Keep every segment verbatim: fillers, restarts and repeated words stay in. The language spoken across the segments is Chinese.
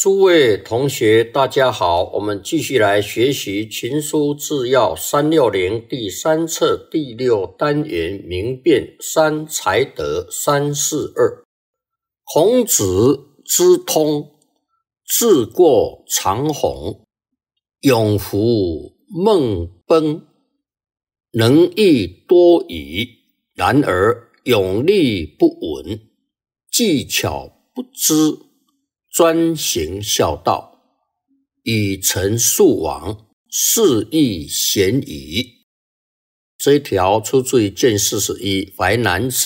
诸位同学大家好，我们继续来学习群书治要三六零第三册第六单元明辨三才德三四二。孔子之通，治过长虹，永服孟奔，能益多疑，然而勇力不稳，技巧不知，专行孝道，以成庶王，是亦贤矣。这一条出自于卷四十一《淮南子》。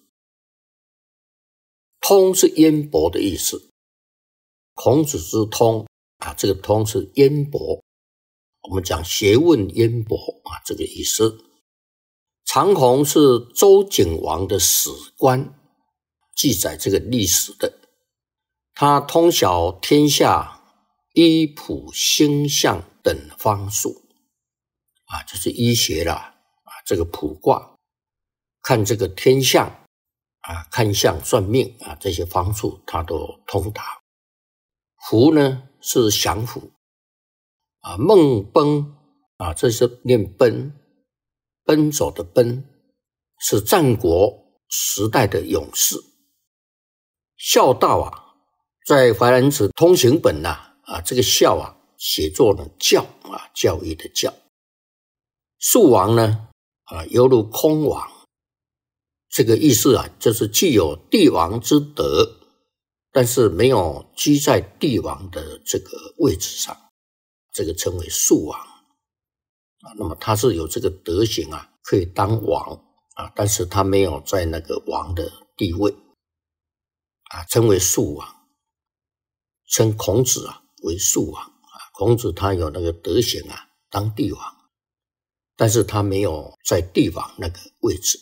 通是渊博的意思，孔子之通啊，这个通是渊博，我们讲学问渊博啊，这个意思。长虹是周景王的史官，记载这个历史的。他通晓天下医卜星象等方术啊，就是医学啦啊，这个卜卦，看这个天象啊，看相算命啊，这些方术他都通达。服呢是降服啊，孟奔啊，这是念奔，奔走的奔，是战国时代的勇士。孝道啊，在淮南子通行本啊，啊这个孝啊写作呢教啊，教育的教。庶王呢啊，犹如空王，这个意思啊，就是既有帝王之德，但是没有居在帝王的这个位置上，这个称为庶王啊。那么他是有这个德行啊，可以当王啊，但是他没有在那个王的地位啊，称为庶王。称孔子啊为庶王啊，孔子他有那个德行啊，当帝王，但是他没有在帝王那个位置。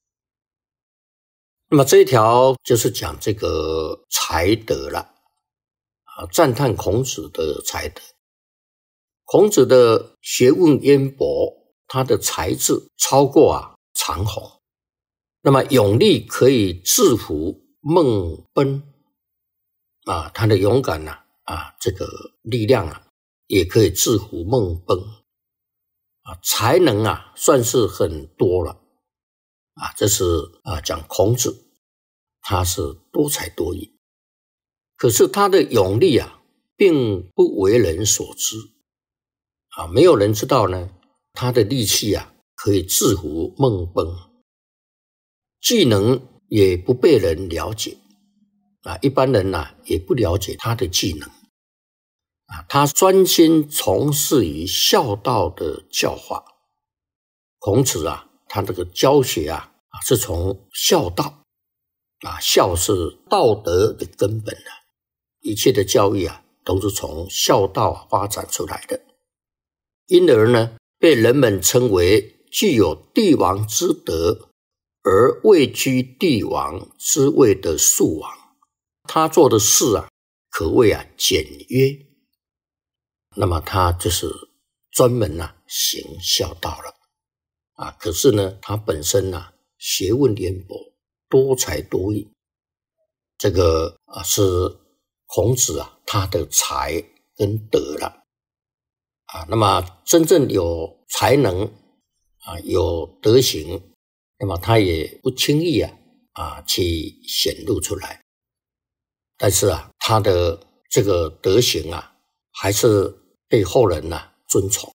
那么这一条就是讲这个才德了啊，赞叹孔子的才德。孔子的学问渊博，他的才智超过啊长虹，那么勇力可以制服孟奔啊，他的勇敢啊，啊，这个力量啊，也可以制服孟奔啊，才能啊，算是很多了啊。这是啊，讲孔子，他是多才多艺，可是他的勇力啊，并不为人所知啊，没有人知道呢，他的力气啊，可以制服孟奔，技能也不被人了解。啊，一般人啊也不了解他的技能啊，他专心从事于孝道的教化。孔子啊，他这个教学啊啊是从孝道啊，孝是道德的根本啊，一切的教育啊都是从孝道发展出来的，因而呢，被人们称为具有帝王之德而位居帝王之位的庶王。他做的事啊，可谓啊简约，那么他就是专门啊行孝道了啊。可是呢，他本身啊学问渊博，多才多艺，这个啊是孔子啊他的才跟德了啊。那么真正有才能啊，有德行，那么他也不轻易啊啊去显露出来。但是啊，他的这个德行啊，还是被后人啊尊崇。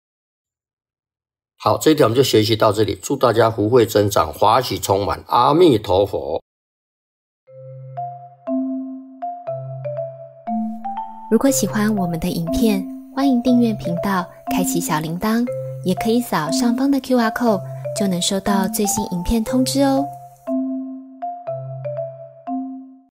好，这一条我们就学习到这里，祝大家福慧增长，华喜充满，阿弥陀佛。 如果喜欢我们的影片，欢迎订阅频道，开启小铃铛，也可以扫上方的 Q R code， 就能收到最新影片通知哦。